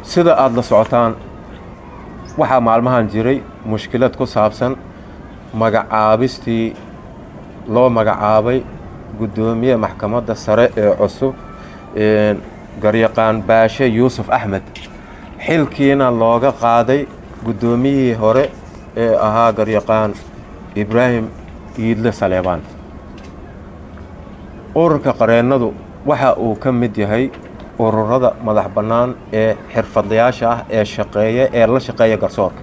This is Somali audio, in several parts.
sida aad la socotaan waxaa maalmahan jiray mushkilad ku saabsan magacaabistii loo magacaabay gudoomiye maxkamadda sare ee cusub garyaqaan baashe yuusuf axmed xilkiina looga qaaday gudoomiyihii hore ee ahaa garyaqaan ibraahim iidle saleebaan. ururka qareennadu waxa uu ka mid yahay ururada madax bannaan ee xirfadlayaasha ah ee shaqeeya ee la shaqeeya garsoorka.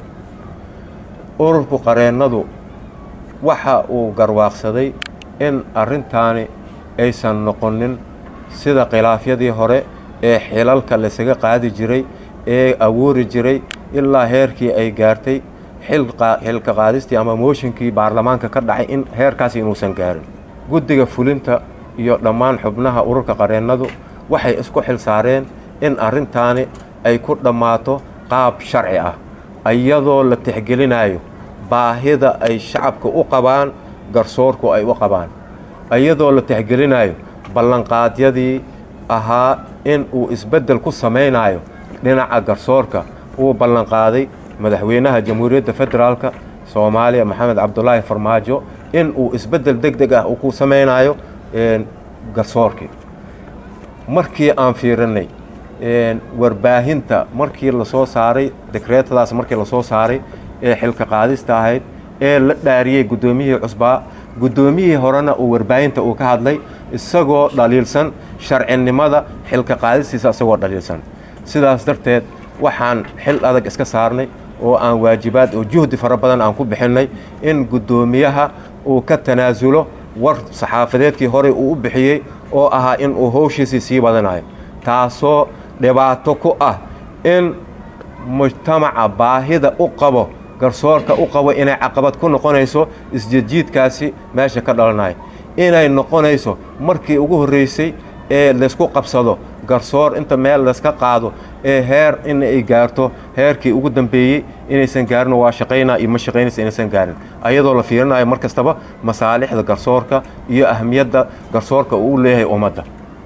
ururku qareennadu waxa uu garwaaqsaday in arrintaani aysan noqonin sida khilaafyadii hore ee xilalka laysaga qaadi jiray ee awoori jiray ilaa heerkii ay gaartay xilka qaadistii ama mooshinkii baarlamaanka ka dhacay in heerkaasi inuusan gaarin. guddiga fulinta iyo dhammaan xubnaha ururka qareennadu waxay isku xil saareen in arrintaani ay ku dhammaato qaab sharci ah iyadoo la tixgelinayo baahida ay shacabka u qabaan garsoorku ay u qabaan, iyadoo la tixgelinayo ballanqaadyadii ahaa in uu isbeddel ku samaynayo dhinaca garsoorka uu ballanqaaday madaxweynaha jamhuuriyadda federaalka soomaaliya maxamed cabdulaahi farmaajo in uu isbeddel degdeg ah uu ku samaynayo garsoorkii. markii aan fiirinay warbaahinta markii la soo saaray dekreetadaas markii la soo saaray ee xilka qaadista ahayd ee la dhaariyey guddoomiyihii cusbaa, guddoomiyihii horena uu warbaahinta uu ka hadlay isagoo dhaliilsan sharcinimada xilka qaadistiisa isagoo dhaliilsan. sidaas darteed waxaan xil adag iska saarnay oo aan waajibaad oo juhdi fara badan aan ku bixinnay in guddoomiyaha uu ka tanaasulo war saxaafadeedkii horey uu u bixiyey oo ahaa in uu howshiisii sii badanayo, taasoo dhibaato ku ah in mujtamaca baahida u qabo garsoorka u qabo inay caqabad ku noqonayso isjiidjiidkaasi meesha ka dhalanayo, inay noqonayso markii ugu horreysay ee laysku qabsado garsoor inta meel layska qaado ee heer in ay gaarto heerkii ugu dambeeyey inaysan gaarin waa shaqaynaa iyo ma shaqaynaysa inaysan gaarin, ayadoo la fiirinayo mar kastaba masaalixda garsoorka iyo ahmiyadda garsoorka uu leeyahay ummadda.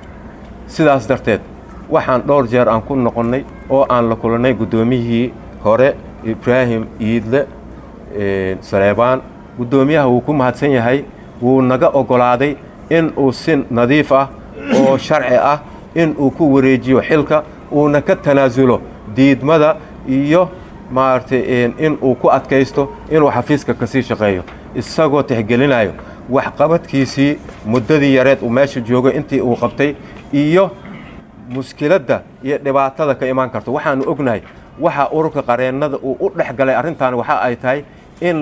sidaas darteed waxaan dhowr jeer aan ku noqonnay oo aan la kulannay guddoomiyihii hore ibraahim iidle saleebaan. guddoomiyaha wuu ku mahadsan yahay, wuu naga oggolaaday in uu si nadiif ah oo sharci ah in uu ku wareejiyo xilka uuna ka tanaasulo diidmada iyo maaragtay in uu ku adkaysto inuu xafiiska kasii shaqeeyo isagoo tixgelinayo waxqabadkiisii muddadii yareed uu meesha joogo intii uu qabtay iyo mushkiladda iyo dhibaatada ka imaan karto. waxaanu ognahay waxa ururka qareennada uu u dhex galay arrintan waxa ay tahay in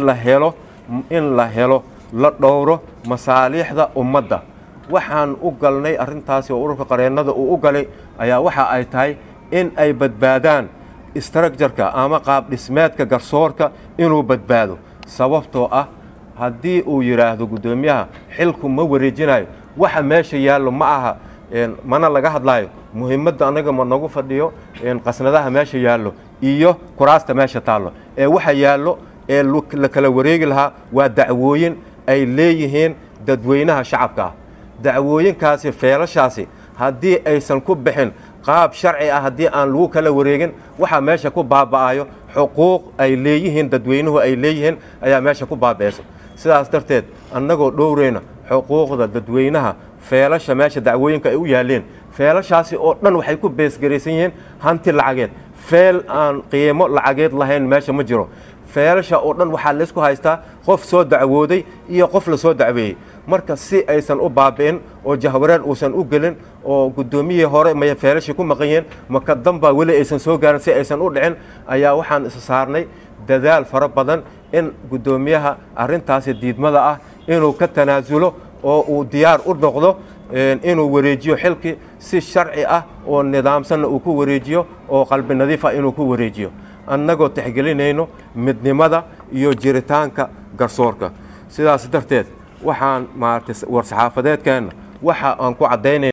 la helo la dhowro masaaliixda ummadda. waxaan u galnay arrintaasi oo ururka qareennada uu u galay ayaa waxa ay tahay in ay badbaadaan istraakjarka ama qaab dhismeedka garsoorka inuu badbaado, sababtoo ah haddii uu yidhaahdo guddoomiyaha xilku ma wareejinayo waxa meesha yaallo ma aha mana laga hadlaayo muhiimadda annaga ma nagu fadhiyo qasnadaha meesha yaallo iyo kuraasta meesha taallo ee waxa yaallo ee la kala wareegi lahaa waa dacwooyin ay leeyihiin dadweynaha shacabka ah. dacwooyinkaasi feelashaasi haddii aysan ku bixin qaab sharci ah, haddii aan lagu kala wareegin waxaa meesha ku baaba'ayo xuquuq ay leeyihiin dadweynuhu ay leeyihiin ayaa meesha ku baaba'ayso. sidaas darteed annagoo dhowreyna xuquuqda dadweynaha feelasha meesha dacwooyinka ay u yaaleen feelashaasi oo dhan waxay ku beesgaraysan yihiin hanti lacageed. feel aan qiimo lacageed lahayn meesha ma jiro. feelasha oo dhan waxaa laysku haystaa qof soo dacwooday iyo qof la soo dacweeyey. marka si aysan u baabi'in oo jahwareer uusan u gelin oo guddoomiyihii hore may feelashii ku maqan yihiin maka dambaa weli aysan soo gaarin si aysan u dhicin ayaa waxaan isa saarnay dadaal fara badan in guddoomiyaha arrintaasi diidmada ah inuu ka tanaasulo oo uu diyaar u noqdo inuu wareejiyo xilkii si sharci ah oo nidaamsanna uu ku wareejiyo oo qalbi nadiif ah inuu ku wareejiyo annagoo tixgelinayno midnimada iyo jiritaanka garsoorka. sidaas darteed waxaan maaragtay war saxaafadeedkeenna waxa aan ku caddaynay